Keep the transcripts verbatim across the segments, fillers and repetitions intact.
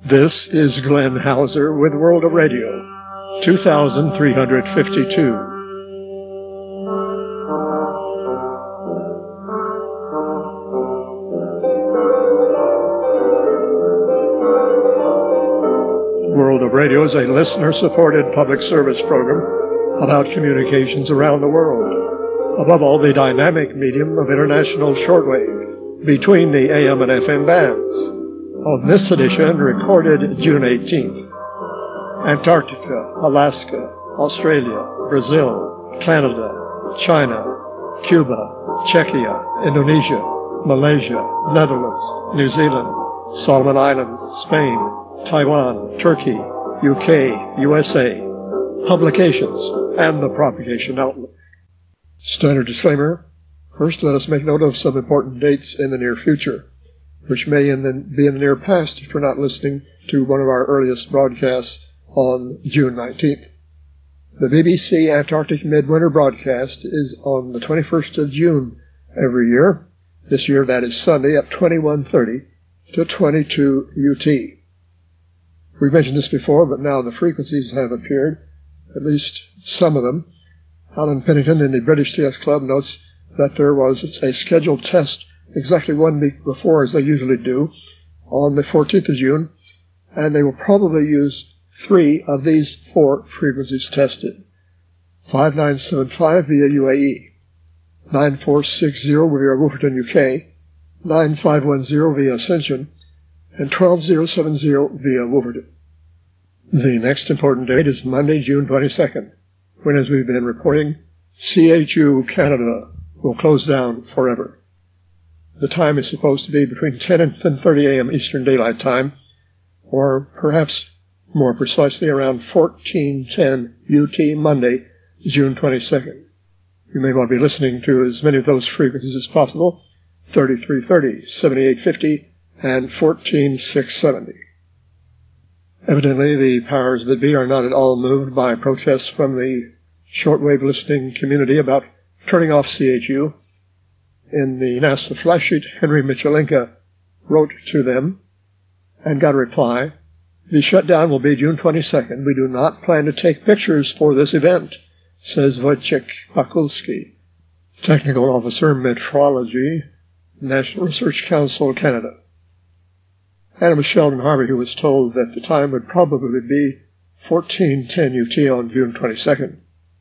This is Glenn Hauser with World of Radio, two thousand three hundred fifty-two. World of Radio is a listener-supported public service program about communications around the world, above all the dynamic medium of international shortwave between the A M and F M bands. On this edition, recorded June eighteenth, Antarctica, Alaska, Australia, Brazil, Canada, China, Cuba, Czechia, Indonesia, Malaysia, Netherlands, New Zealand, Solomon Islands, Spain, Taiwan, Turkey, U K, U S A, publications, and the propagation outlook. Standard disclaimer. First, let us make note of some important dates in the near future, which may in the, be in the near past if you're not listening to one of our earliest broadcasts on June nineteenth. The B B C Antarctic Midwinter broadcast is on the twenty-first of June every year. This year that is Sunday at twenty-one thirty to twenty-two U T. We've mentioned this before, but now the frequencies have appeared, at least some of them. Alan Pennington in the British C S Club notes that there was a scheduled test exactly one week before, as they usually do, on the fourteenth of June, and they will probably use three of these four frequencies tested. five nine seven five via U A E, nine four six zero via Wolverton, U K, nine five one zero via Ascension, and twelve zero seven zero via Wolverton. The next important date is Monday, June twenty-second, when, as we've been reporting, C H U Canada will close down forever. The time is supposed to be between ten and ten thirty a.m. Eastern Daylight Time, or perhaps more precisely around fourteen ten U T Monday, June twenty-second. You may want to be listening to as many of those frequencies as possible, thirty-three thirty, seventy-eight fifty, and fourteen six seventy. Evidently, the powers that be are not at all moved by protests from the shortwave listening community about turning off C H U. In the NASA flash sheet, Henry Michelenka wrote to them and got a reply. The shutdown will be June twenty-second. We do not plan to take pictures for this event, says Wojciech Pakulski, Technical Officer, Metrology, National Research Council, Canada. And it was Sheldon Harvey who was told that the time would probably be fourteen ten U T on June twenty-second.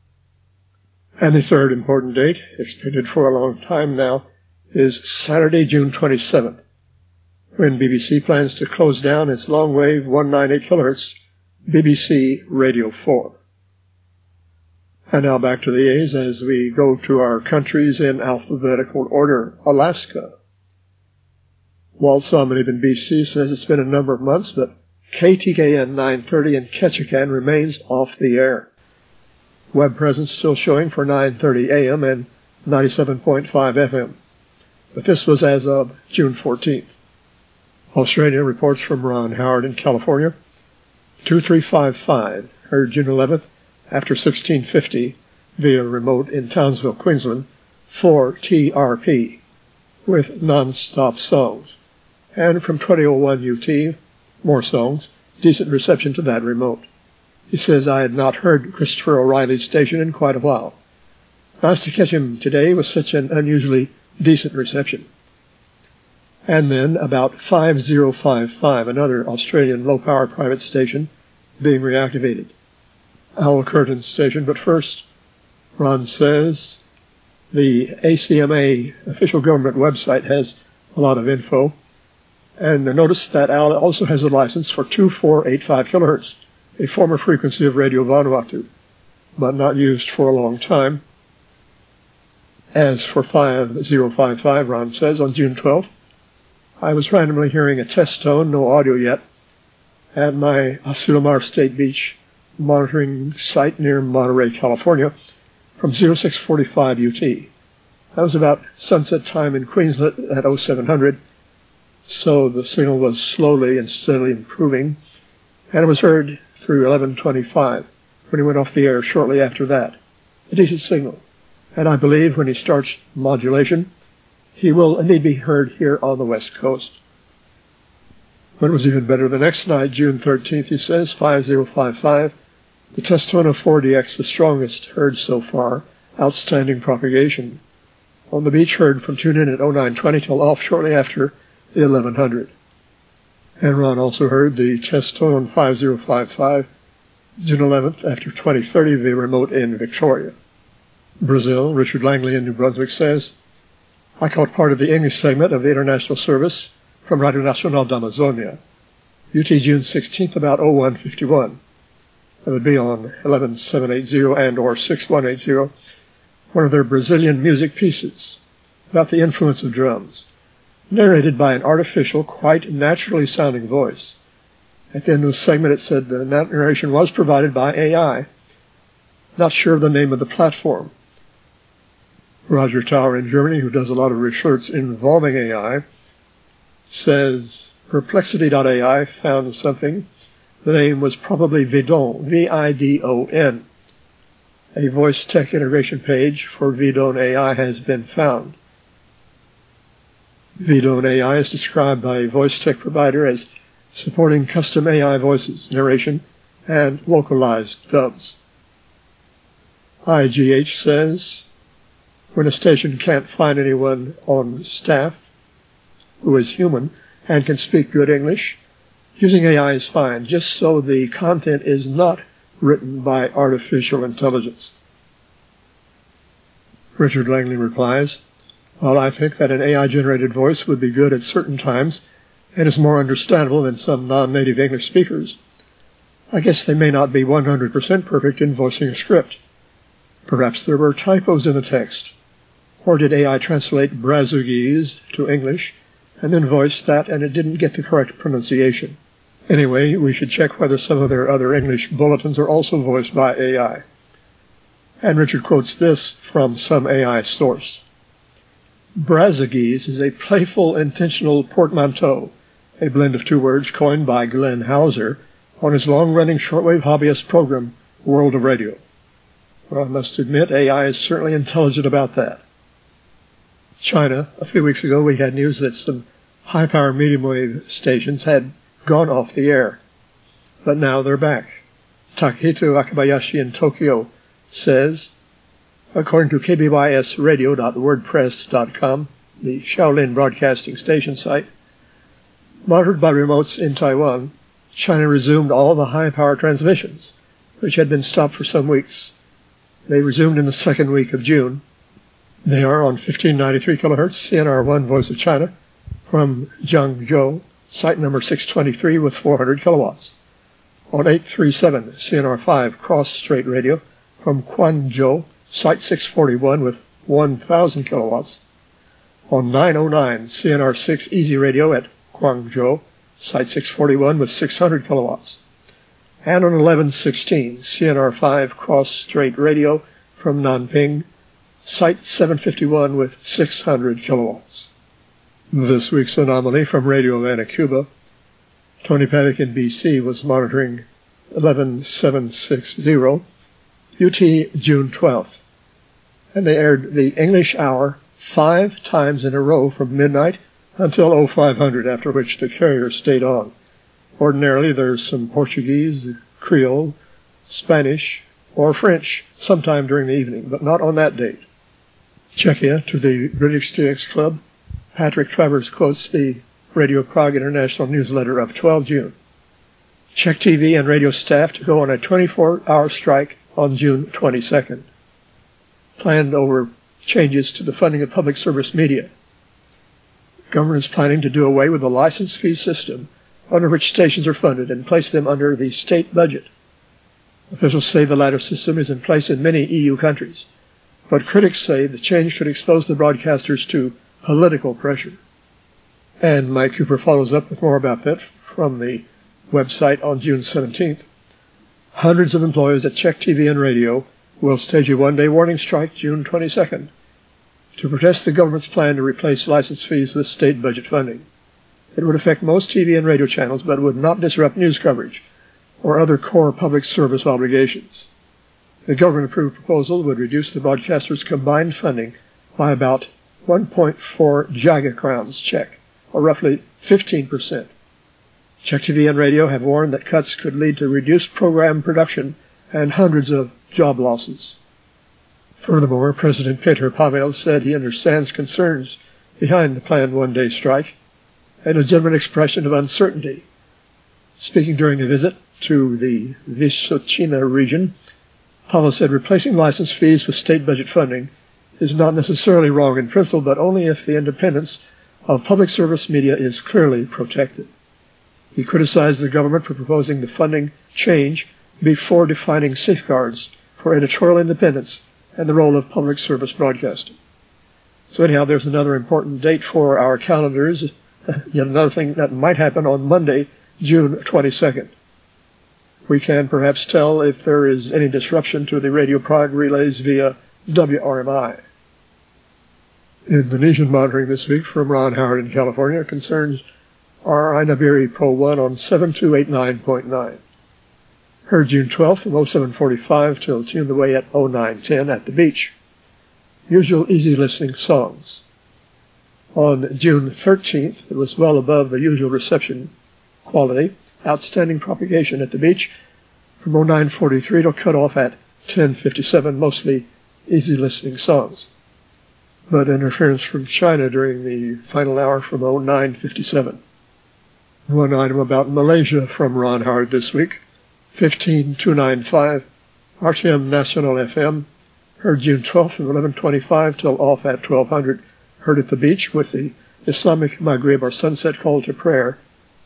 And the third important date, expected for a long time now, is Saturday, June twenty-seventh, when B B C plans to close down its long-wave one ninety-eight kilohertz B B C Radio four. And now back to the A's as we go to our countries in alphabetical order. Alaska. Walt Salmonib in B C says it's been a number of months, but K T K N nine thirty in Ketchikan remains off the air. Web presence still showing for nine thirty a.m. and ninety-seven point five F M. But this was as of June fourteenth. Australia reports from Ron Howard in California. two three five five, heard June eleventh after sixteen fifty via remote in Townsville, Queensland, for T R P with non-stop songs. And from twenty oh one U T, more songs, decent reception to that remote. He says, I had not heard Christopher O'Reilly's station in quite a while. Nice to catch him today with such an unusually decent reception. And then about five oh five five, another Australian low-power private station being reactivated. Owl Curtin's station, but first, Ron says, the A C M A official government website has a lot of info, and notice that Owl also has a license for two four eight five kilohertz. A former frequency of Radio Vanuatu, but not used for a long time. As for five oh five five, Ron says, on June twelfth, I was randomly hearing a test tone, no audio yet, at my Asilomar State Beach monitoring site near Monterey, California, from oh six forty-five U T. That was about sunset time in Queensland at oh seven hundred, so the signal was slowly and steadily improving, and it was heard through eleven twenty-five, when he went off the air shortly after that. A decent signal. And I believe when he starts modulation, he will indeed be heard here on the West Coast. But it was even better the next night, June thirteenth, he says, five oh five five. The test tone of four D X, the strongest heard so far. Outstanding propagation. On the beach, heard from tune in at oh nine twenty till off shortly after the eleven hundred. Enron also heard the test tone on five oh five five, June eleventh, after twenty thirty via remote in Victoria. Brazil, Richard Langley in New Brunswick says, I caught part of the English segment of the international service from Radio Nacional da Amazônia, U T June sixteenth, about oh one fifty-one. That would be on eleven seven eighty and or six one eighty, one of their Brazilian music pieces about the influence of drums, narrated by an artificial, quite naturally sounding voice. At the end of the segment, it said the narration was provided by A I. Not sure of the name of the platform. Roger Tower in Germany, who does a lot of research involving A I, says Perplexity dot A I found something. The name was probably Vidon, V I D O N. A voice tech integration page for Vidon A I has been found. Vidon A I is described by a voice tech provider as supporting custom A I voices, narration, and localized dubs. I G H says, when a station can't find anyone on staff who is human and can speak good English, using A I is fine, just so the content is not written by artificial intelligence. Richard Langley replies, while I think that an A I-generated voice would be good at certain times and is more understandable than some non-native English speakers, I guess they may not be one hundred percent perfect in voicing a script. Perhaps there were typos in the text. Or did A I translate Brazugese to English and then voice that and it didn't get the correct pronunciation? Anyway, we should check whether some of their other English bulletins are also voiced by A I. And Richard quotes this from some A I source. Brazugese is a playful, intentional portmanteau, a blend of two words coined by Glenn Hauser on his long-running shortwave hobbyist program, World of Radio. Well, I must admit, A I is certainly intelligent about that. China, a few weeks ago, we had news that some high-power medium-wave stations had gone off the air, but now they're back. Takehito Akabayashi in Tokyo says, according to K B Y S radio dot wordpress dot com, the Shaolin Broadcasting Station site, monitored by remotes in Taiwan, China resumed all the high-power transmissions, which had been stopped for some weeks. They resumed in the second week of June. They are on fifteen ninety-three kilohertz, C N R one Voice of China, from Jiangzhou, site number six twenty-three with four hundred kilowatts. On eight thirty-seven, C N R five Cross Strait Radio, from Quanzhou, site six forty-one with one thousand kilowatts. On nine oh nine, C N R six Easy Radio at Guangzhou, site six forty-one with six hundred kilowatts. And on eleven sixteen, C N R five Cross Strait Radio from Nanping, site seven fifty-one with six hundred kilowatts. This week's anomaly from Radio Havana, Cuba. Tony Paddock in B C was monitoring eleven seven sixty, U T June twelfth, and they aired the English hour five times in a row from midnight until oh five hundred, after which the carrier stayed on. Ordinarily, there's some Portuguese, Creole, Spanish, or French sometime during the evening, but not on that date. Czechia, to the British T X Club, Patrick Travers quotes the Radio Prague International newsletter of twelfth June. Czech T V and radio staff to go on a twenty-four hour strike on June twenty-second. Planned over changes to the funding of public service media. Government is planning to do away with the license fee system under which stations are funded and place them under the state budget. Officials say the latter system is in place in many E U countries, but critics say the change could expose the broadcasters to political pressure. And Mike Cooper follows up with more about that from the website on June seventeenth. Hundreds of employees at Czech T V and radio will stage a one-day warning strike June twenty-second to protest the government's plan to replace license fees with state budget funding. It would affect most T V and radio channels, but would not disrupt news coverage or other core public service obligations. The government-approved proposal would reduce the broadcasters' combined funding by about one point four giga crowns Czech, or roughly fifteen percent. Czech T V and radio have warned that cuts could lead to reduced program production and hundreds of job losses. Furthermore, President Petr Pavel said he understands concerns behind the planned one-day strike, a legitimate expression of uncertainty. Speaking during a visit to the Vysočina region, Pavel said replacing license fees with state budget funding is not necessarily wrong in principle, but only if the independence of public service media is clearly protected. He criticized the government for proposing the funding change before defining safeguards for editorial independence and the role of public service broadcasting. So anyhow, there's another important date for our calendars, yet another thing that might happen on Monday, June twenty-second. We can perhaps tell if there is any disruption to the Radio Prague relays via W R M I. Indonesian monitoring this week from Ron Howard in California concerns R I Nabiri Pro one on seven two eight nine point nine. Heard June twelfth from oh seven forty-five till tuned away at oh nine ten at the beach. Usual easy listening songs. On June thirteenth, it was well above the usual reception quality. Outstanding propagation at the beach from oh nine forty-three to cut off at ten fifty-seven, mostly easy listening songs. But interference from China during the final hour from oh nine fifty-seven. One item about Malaysia from Ron Howard this week, fifteen two ninety-five, R T M National F M, heard June twelfth from eleven twenty-five till off at twelve hundred, heard at the beach with the Islamic Maghrib or sunset call to prayer.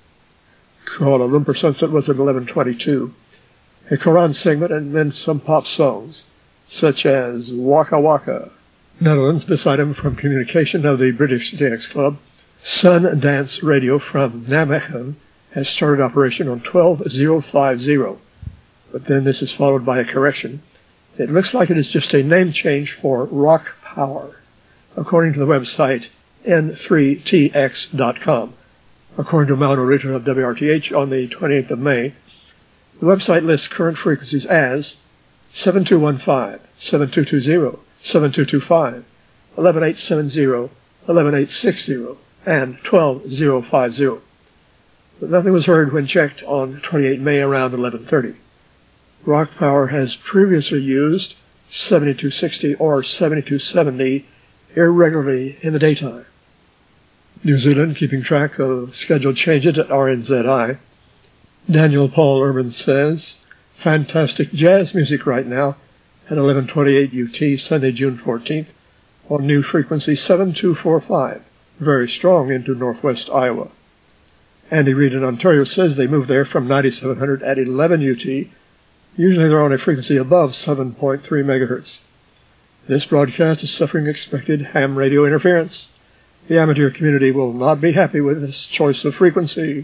Kuala Lumpur sunset was at eleven twenty-two. A Quran segment and then some pop songs, such as Waka Waka. Netherlands, this item from communication of the British Dance Club. Sun Dance Radio from Nijmegen has started operation on twelve thousand fifty, but then this is followed by a correction. It looks like it is just a name change for Rock Power, according to the website N three T X dot com. According to Mauno Ritter of W R T H on the twenty-eighth of May, the website lists current frequencies as seven two one five, seven two two zero, seven two two five, eleven eight seven zero, eleven eight six zero, and twelve thousand fifty. But nothing was heard when checked on twenty-eighth of May around eleven thirty. Rock Power has previously used seventy-two sixty or seventy-two seventy irregularly in the daytime. New Zealand keeping track of scheduled changes at R N Z I. Daniel Paul Urban says, fantastic jazz music right now at eleven twenty-eight U T, Sunday, June fourteenth, on new frequency seven two four five, very strong into northwest Iowa. Andy Reid in Ontario says they moved there from ninety-seven hundred at eleven U T. Usually they're on a frequency above seven point three megahertz. This broadcast is suffering expected ham radio interference. The amateur community will not be happy with this choice of frequency.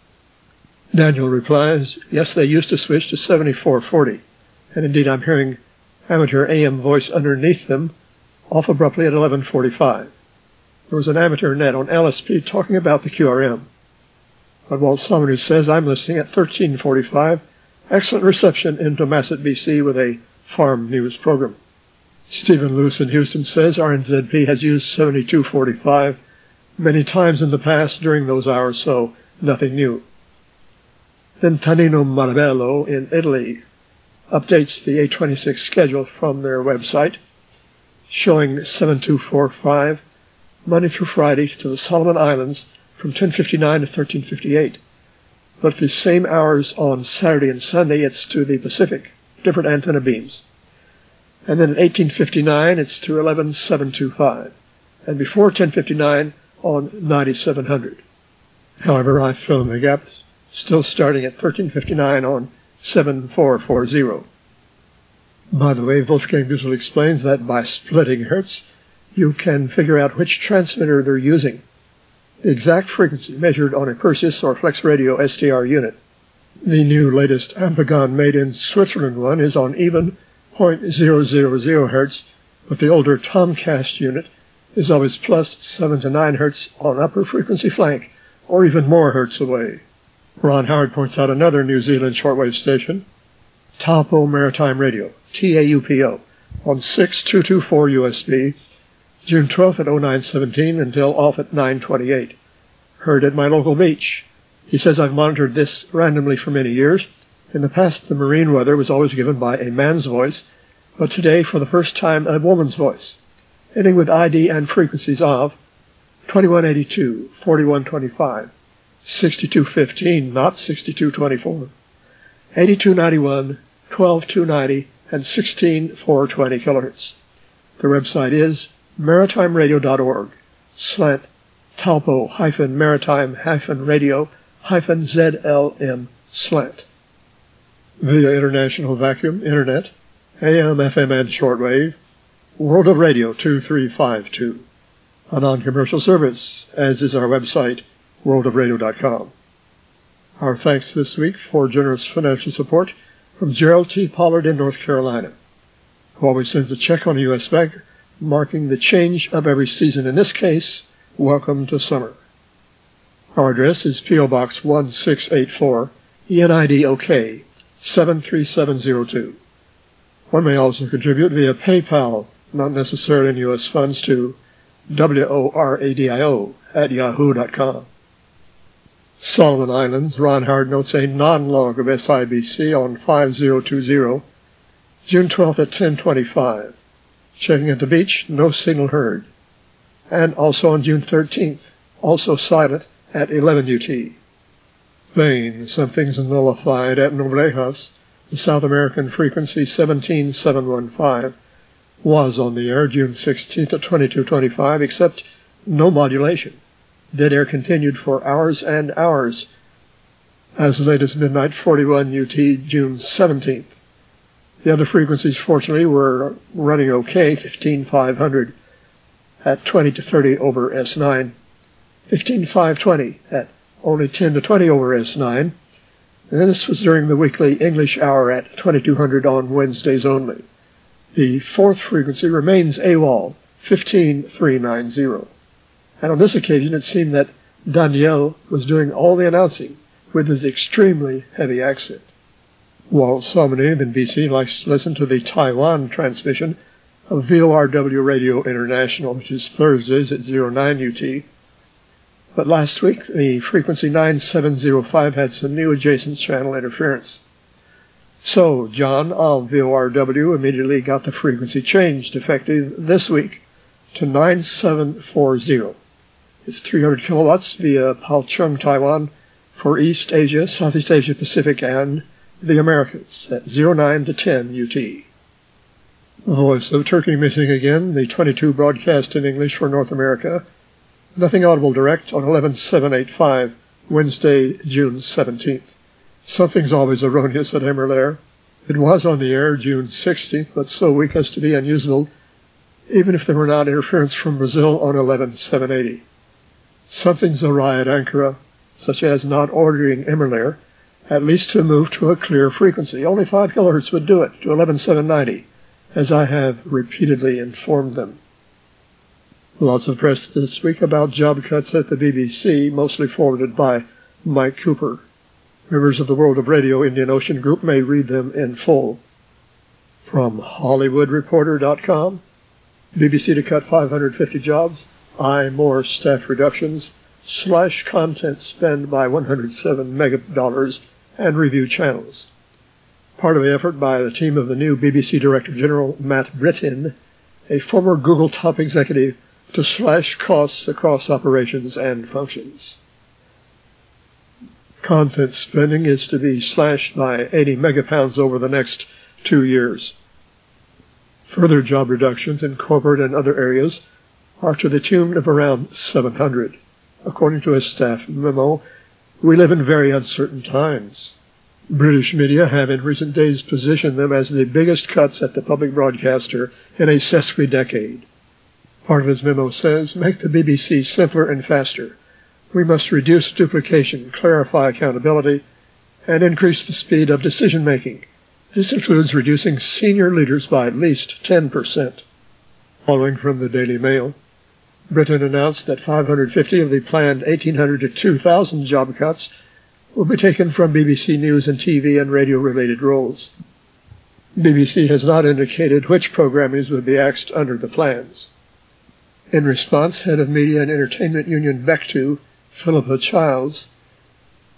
Daniel replies, yes, they used to switch to seventy-four forty, and indeed I'm hearing amateur A M voice underneath them, off abruptly at eleven forty-five. There was an amateur net on L S P talking about the Q R M. But Walt Somers says I'm listening at thirteen forty-five, excellent reception into Masset, B C with a farm news program. Stephen Lewis in Houston says R N Z P has used seventy-two forty-five many times in the past during those hours, so nothing new. Then Tanino Marabello in Italy updates the eight twenty-six schedule from their website, showing seven two four five Monday through Friday to the Solomon Islands from ten fifty-nine to thirteen fifty-eight. But the same hours on Saturday and Sunday, it's to the Pacific, different antenna beams. And then at eighteen fifty-nine, it's to eleven seven twenty-five. And before ten fifty-nine on ninety-seven hundred. However, I fill in the gaps, still starting at thirteen fifty-nine on seven four forty. By the way, Wolfgang Dussel explains that by splitting hertz, you can figure out which transmitter they're using. The exact frequency measured on a Perseus or Flex Radio S T R unit. The new latest Ampagon made in Switzerland one is on even zero point zero zero zero hertz, but the older Tomcast unit is always plus seven to nine hertz on upper frequency flank, or even more hertz away. Ron Howard points out another New Zealand shortwave station, Taupo Maritime Radio, T A U P O, on six two two four U S B, June twelfth at oh nine seventeen until off at nine twenty-eight. Heard at my local beach, He says, I've monitored this randomly for many years. In the past, the marine weather was always given by a man's voice, but today, for the first time, a woman's voice, ending with I D and frequencies of twenty-one eighty-two, forty-one twenty-five, sixty-two fifteen, not sixty-two twenty-four, eighty-two ninety-one, twelve two ninety, and sixteen four twenty kilohertz. Their website is maritimeradio.org, slant talpo hyphen maritime hyphen radio hyphen ZLM slant. Via international vacuum, internet, A M, F M, and shortwave, World of Radio two three five two. A non-commercial service, as is our website, world of radio dot com. Our thanks this week for generous financial support from Gerald T. Pollard in North Carolina, who always sends a check on a U S bank, marking the change of every season. In this case, welcome to summer. Our address is P O Box one six eight four, E N I D O K, seven three seven zero two. One may also contribute via PayPal, not necessarily in U S funds, to W-O-R-A-D-I-O at yahoo dot com. Solomon Islands, Ron Howard notes a non-log of S I B C on five zero two zero, June twelfth at ten twenty-five. Checking at the beach, no signal heard. And also on June thirteenth, also silent at eleven U T. Spain, something's nullified at Noblejas, the South American frequency seventeen seven fifteen, was on the air June sixteenth at twenty-two twenty-five, except no modulation. Dead air continued for hours and hours, as late as midnight forty-one U T, June seventeenth. The other frequencies, fortunately, were running okay, fifteen five hundred at twenty to thirty over S nine, fifteen five twenty at only ten to twenty over S nine, and this was during the weekly English hour at twenty-two hundred on Wednesdays only. The fourth frequency remains AWOL, fifteen three ninety, and on this occasion it seemed that Daniel was doing all the announcing with his extremely heavy accent. Walt Somney in B C likes to listen to the Taiwan transmission of V O R W Radio International, which is Thursdays at oh nine U T. But last week, the frequency nine seven zero five had some new adjacent channel interference. So, John of V O R W immediately got the frequency changed, effective this week, to nine seven four zero. It's three hundred kilowatts via Palchung, Taiwan, for East Asia, Southeast Asia Pacific, and the Americas at oh nine to ten U T. Voice of Turkey missing again, the twenty-two broadcast in English for North America. Nothing audible direct on eleven seven eighty-five, Wednesday, June seventeenth. Something's always erroneous at Emerlair. It was on the air June sixteenth, but so weak as to be unusable, even if there were not interference from Brazil on eleven seven eighty. Something's awry at Ankara, such as not ordering Emerlair, at least to move to a clear frequency. Only five kilohertz would do it, to eleven seven ninety, as I have repeatedly informed them. Lots of press this week about job cuts at the B B C, mostly forwarded by Mike Cooper. Members of the World of Radio Indian Ocean Group may read them in full. From Hollywood Reporter dot com, B B C to cut five hundred fifty jobs, I more staff reductions, slash content spend by one hundred seven mega dollars, and review channels. Part of the effort by the team of the new B B C Director General Matt Brittin, a former Google top executive, to slash costs across operations and functions. Content spending is to be slashed by eighty megapounds over the next two years. Further job reductions in corporate and other areas are to the tune of around seven hundred. According to a staff memo, we live in very uncertain times. British media have in recent days positioned them as the biggest cuts at the public broadcaster in a sesquidecade. Part of his memo says, make the B B C simpler and faster. We must reduce duplication, clarify accountability, and increase the speed of decision-making. This includes reducing senior leaders by at least ten percent. Following from the Daily Mail, Britain announced that five hundred fifty of the planned eighteen hundred to two thousand job cuts will be taken from B B C News and T V and radio-related roles. B B C has not indicated which programmings would be axed under the plans. In response, Head of Media and Entertainment Union Bectu, Philippa Childs,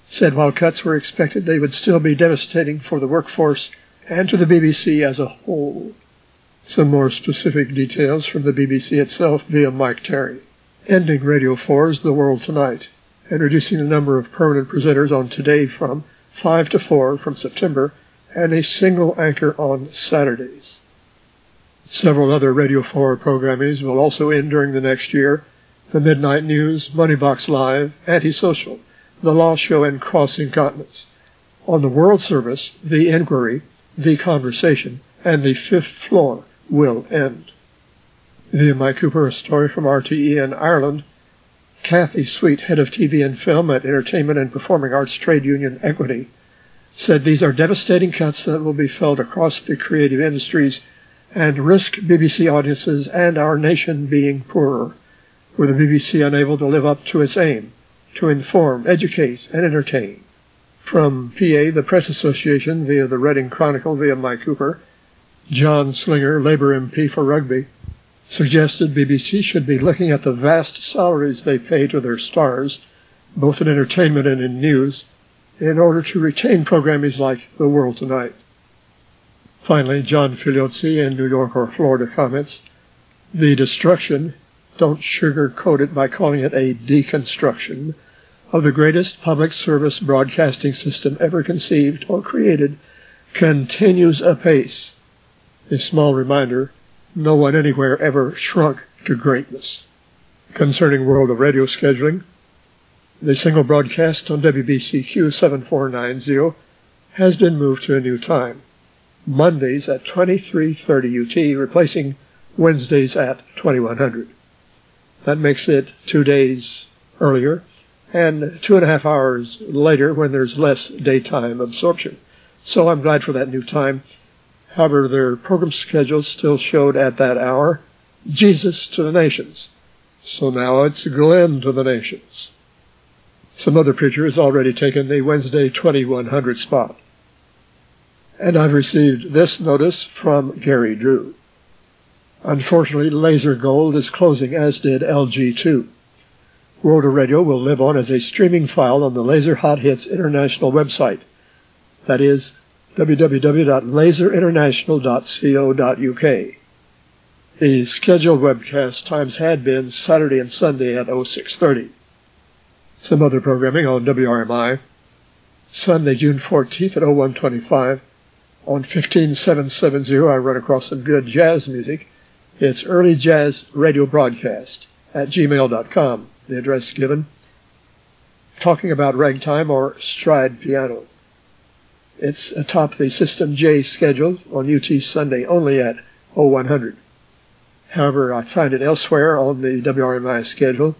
said while cuts were expected, they would still be devastating for the workforce and to the B B C as a whole. Some more specific details from the B B C itself via Mike Terry. Ending Radio four's The World Tonight and reducing the number of permanent presenters on Today from five to four from September and a single anchor on Saturdays. Several other Radio four programmings will also end during the next year: the Midnight News, Moneybox Live, Antisocial, The Law Show, and Crossing Continents. On the World Service, The Inquiry, The Conversation, and The Fifth Floor will end. Via Mike Cooper, a story from R T E in Ireland. Kathy Sweet, head of T V and film at Entertainment and Performing Arts Trade Union Equity, said these are devastating cuts that will be felt across the creative industries and risk B B C audiences and our nation being poorer, with the B B C unable to live up to its aim to inform, educate, and entertain. From P A, the Press Association, via the Reading Chronicle, via Mike Cooper, John Slinger, Labour M P for Rugby, suggested B B C should be looking at the vast salaries they pay to their stars, both in entertainment and in news, in order to retain programming like The World Tonight. Finally, John Filiozzi in New York or Florida comments, the destruction, don't sugarcoat it by calling it a deconstruction, of the greatest public service broadcasting system ever conceived or created continues apace. A small reminder, no one anywhere ever shrunk to greatness. Concerning World of Radio scheduling, the single broadcast on W B C Q seven four nine zero has been moved to a new time, Mondays at twenty-three thirty U T, replacing Wednesdays at twenty-one hundred. That makes it two days earlier and two and a half hours later when there's less daytime absorption. So I'm glad for that new time. However, their program schedule still showed at that hour Jesus to the Nations. So now it's Glenn to the Nations. Some other preacher has already taken the Wednesday twenty-one hundred spot. And I've received this notice from Gary Drew. Unfortunately, Laser Gold is closing, as did L G two. World of Radio will live on as a streaming file on the Laser Hot Hits International website. That is w w w dot laser international dot co dot u k. The scheduled webcast times had been Saturday and Sunday at oh six thirty. Some other programming on W R M I. Sunday, June fourteenth at oh one twenty-five. On fifteen seven seventy, I run across some good jazz music. It's Early Jazz Radio Broadcast at gmail dot com, the address given. Talking about ragtime or stride piano. It's atop the System J schedule on U T Sunday only at oh one hundred. However, I find it elsewhere on the W R M I schedule.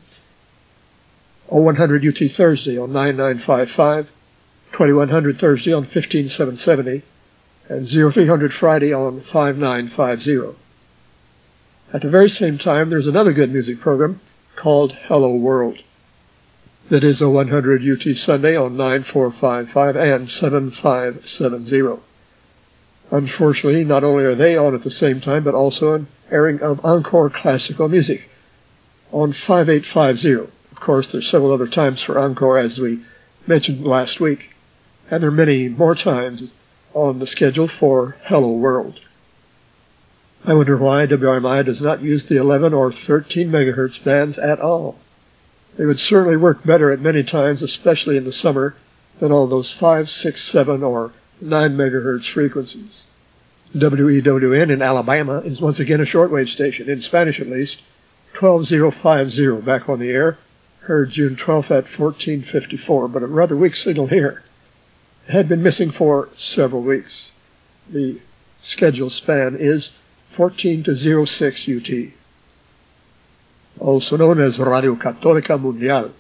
oh one hundred U T Thursday on nine nine five five, twenty-one hundred Thursday on fifteen seven seventy, and oh three hundred Friday on five nine five zero. At the very same time, there's another good music program called Hello World. That is oh one hundred U T Sunday on nine four five five and seven five seven zero. Unfortunately, not only are they on at the same time, but also an airing of Encore classical music on five eight five zero. Of course, there's several other times for Encore, as we mentioned last week, and there are many more times on the schedule for Hello World. I wonder why W R M I does not use the eleven or thirteen megahertz bands at all. They would certainly work better at many times, especially in the summer, than all those five, six, seven, or nine megahertz frequencies. W E W N in Alabama is once again a shortwave station, in Spanish at least, twelve thousand fifty back on the air, heard June twelfth at fourteen fifty-four, but a rather weak signal here. It had been missing for several weeks. The schedule span is fourteen to oh six U T. Also known as Radio Católica Mundial.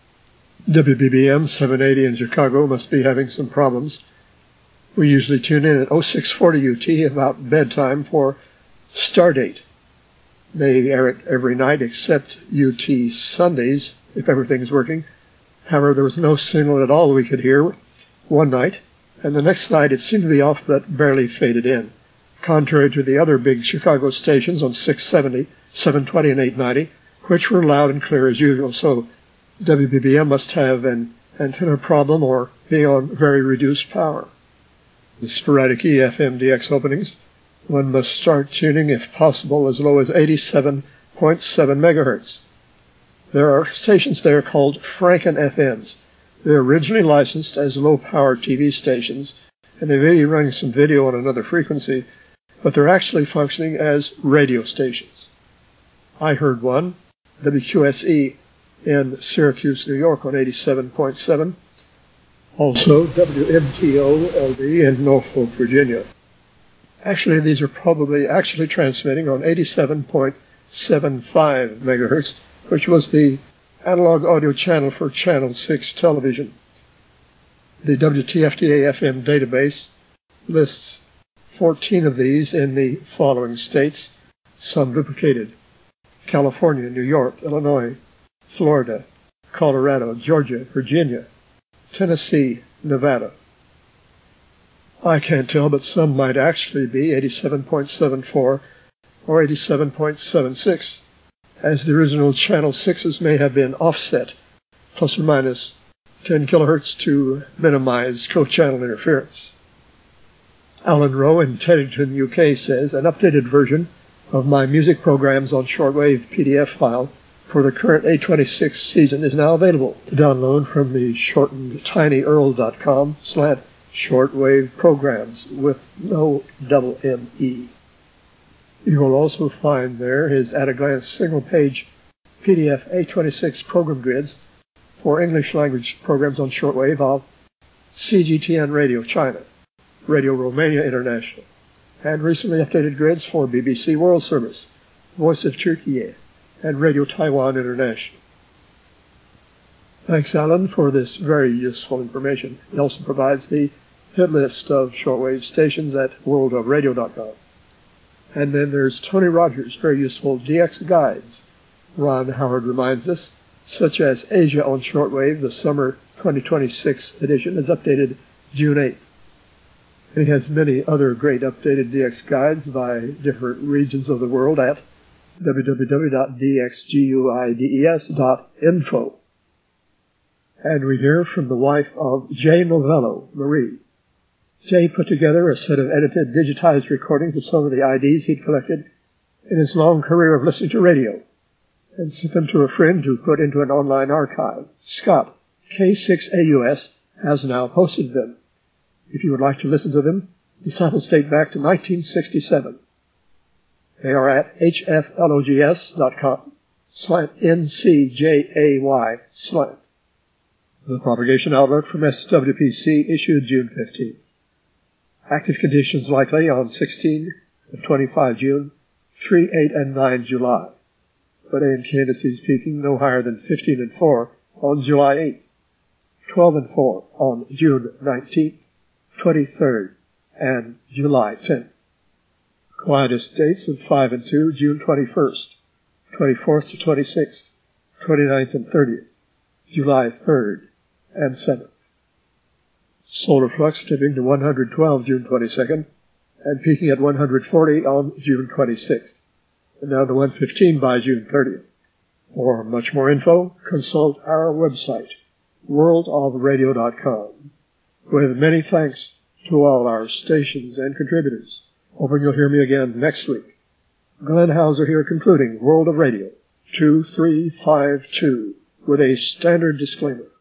W B B M seven eighty in Chicago must be having some problems. We usually tune in at oh six forty U T about bedtime for Stardate. They air it every night except U T Sundays, if everything's working. However, there was no signal at all we could hear one night, and the next night it seemed to be off but barely faded in, contrary to the other big Chicago stations on six seventy, seven twenty, and eight ninety, which were loud and clear as usual, so W B B M must have an antenna problem, or being on very reduced power. The sporadic E F M D X openings, one must start tuning, if possible, as low as eighty-seven point seven megahertz. There are stations there called Franken F Ms. They're originally licensed as low-power T V stations, and they may be running some video on another frequency, but they're actually functioning as radio stations. I heard one, W Q S E, in Syracuse, New York on eighty-seven point seven. Also, W M T O L D in Norfolk, Virginia. Actually, these are probably actually transmitting on eighty-seven point seven five megahertz, which was the analog audio channel for Channel six television. The W T F D A F M database lists fourteen of these in the following states, some duplicated: California, New York, Illinois, Florida, Colorado, Georgia, Virginia, Tennessee, Nevada. I can't tell, but some might actually be eighty-seven point seven four or eighty-seven point seven six, as the original Channel sixes may have been offset, plus or minus ten kilohertz to minimize co-channel interference. Alan Rowe in Teddington, U K says, an updated version of my music programs on shortwave P D F file for the current A twenty-six season is now available to download from the shortened tinyurl.com slash shortwave programs with no double M E. You will also find there his at-a-glance single-page P D F A twenty-six program grids for English language programs on shortwave of C G T N Radio China, Radio Romania International, and recently updated grids for B B C World Service, Voice of Turkey, and Radio Taiwan International. Thanks, Alan, for this very useful information. He also provides the hit list of shortwave stations at world of radio dot com. And then there's Tony Rogers' very useful D X guides, Ron Howard reminds us, such as Asia on Shortwave, the summer twenty twenty-six edition is updated June eighth. And he has many other great updated D X guides by different regions of the world at w w w dot d x guides dot info. And we hear from the wife of Jay Novello, Marie. Jay put together a set of edited, digitized recordings of some of the I Ds he'd collected in his long career of listening to radio, and sent them to a friend who put into an online archive. Scott, K six A U S, has now posted them. If you would like to listen to them, the samples date back to nineteen sixty-seven. They are at h f logs dot com, slant N C J A Y, slant. The propagation outlook from S W P C issued June fifteenth. Active conditions likely on sixteen and twenty-five June, three, eight, and nine July. But A and K indices peaking no higher than fifteen and four on July eighth, twelve and four on June nineteenth, twenty-third, and July tenth. Quietest dates of five and two, June twenty-first, twenty-fourth to twenty-sixth, twenty-ninth and thirtieth, July third and seventh. Solar flux dipping to one hundred twelve June twenty-second and peaking at one hundred forty on June twenty-sixth, and down to one fifteen by June thirtieth. For much more info, consult our website, world of radio dot com. With many thanks to all our stations and contributors. Hoping you'll hear me again next week. Glenn Hauser here concluding World of Radio two three five two with a standard disclaimer.